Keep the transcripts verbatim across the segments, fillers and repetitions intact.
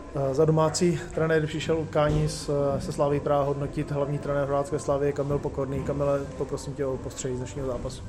Za domácí trenér přišel utkání se Slaví Praha hodnotit hlavní trenér Hrádské Slavie Kamil Pokorný. Kamile, poprosím tě o postřeh z dnešního zápasu.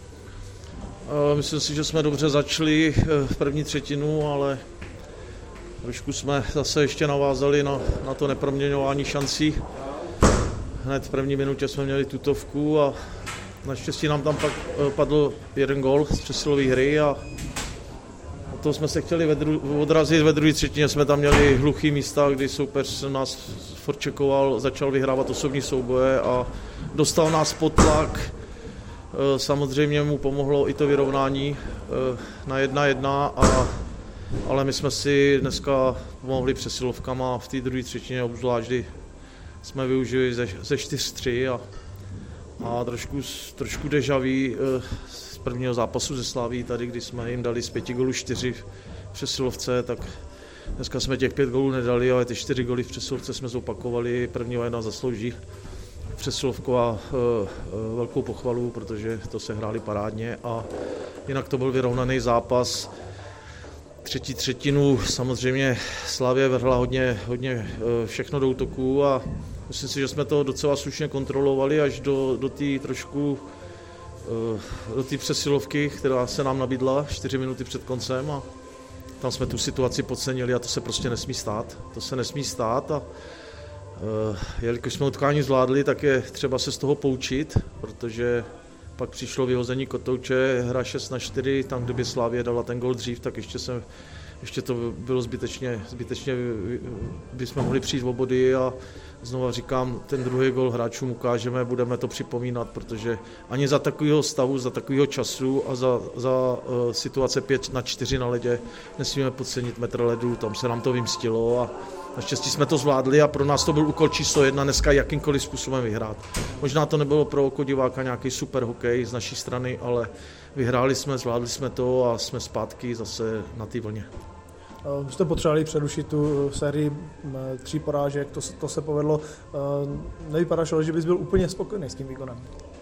Myslím si, že jsme dobře začali v první třetinu, ale trošku jsme zase ještě navázali na, na to neproměňování šancí. Hned v první minutě jsme měli tutovku a naštěstí nám tam pak padl jeden gól z přesilové hry a od toho jsme se chtěli ve dru- odrazit. Ve druhé třetině jsme tam měli hluchý místa, kdy soupeř nás forčekoval, začal vyhrávat osobní souboje a dostal nás pod tlak. Samozřejmě mu pomohlo i to vyrovnání na jedna jedna, a, ale my jsme si dneska pomohli přesilovkama v té druhé třetině, obzvlášť kdy jsme využili ze, ze čtyř tři a, a trošku, trošku déjà vu z prvního zápasu ze Slaví, tady kdy jsme jim dali z pěti gólů čtyři v přesilovce, tak dneska jsme těch pět gólů nedali, ale ty čtyři góly v přesilovce jsme zopakovali, prvního jedna zaslouží přesilovku a e, velkou pochvalu, protože to se hráli parádně a jinak to byl vyrovnaný zápas. Třetí třetinu samozřejmě Slavie vrhla hodně, hodně e, všechno do útoku a myslím si, že jsme to docela slušně kontrolovali až do, do té trošku e, do té přesilovky, která se nám nabídla čtyři minuty před koncem a tam jsme tu situaci podcenili a to se prostě nesmí stát. To se nesmí stát a Uh, jelikož jsme utkání zvládli, tak je třeba se z toho poučit, protože pak přišlo vyhození Kotouče, hra šest na čtyři, tam kdyby Slavie dala ten gól dřív, tak ještě, jsem, ještě to bylo zbytečně, zbytečně bychom mohli přijít o body a znova říkám, ten druhý gól hráčům ukážeme, budeme to připomínat, protože ani za takového stavu, za takového času a za, za uh, situace pět na čtyři na ledě nesmíme podcenit metr ledu, tam se nám to vymstilo a naštěstí jsme to zvládli a pro nás to byl úkol číslo jedna dneska jakýmkoliv způsobem vyhrát. Možná to nebylo pro oko diváka nějaký super hokej z naší strany, ale vyhráli jsme, zvládli jsme to a jsme zpátky zase na té vlně. Vy jste potřebovali přerušit tu sérii tří porážek, to, to se povedlo. Nevypadá, že bys byl úplně spokojený s tím výkonem.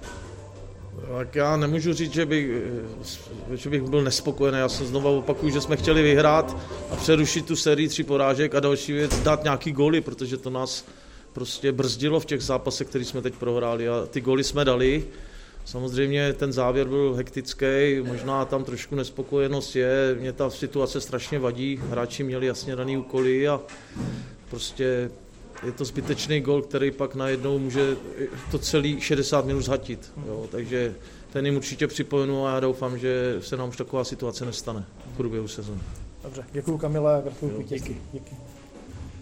Tak já nemůžu říct, že bych, že bych byl nespokojený. Já se znovu opakuju, že jsme chtěli vyhrát a přerušit tu sérii tří porážek a další věc dát nějaký góly, protože to nás prostě brzdilo v těch zápasech, které jsme teď prohráli a ty góly jsme dali. Samozřejmě ten závěr byl hektický, možná tam trošku nespokojenost je, mě ta situace strašně vadí, hráči měli jasně daný úkoly a prostě je to zbytečný gól, který pak najednou může to celý šedesát minut zhatit. Jo, takže ten jim určitě připomenu a já doufám, že se nám už taková situace nestane v průběhu sezóny. Dobře, děkuju Kamile a gratuluju k vítězství. Díky.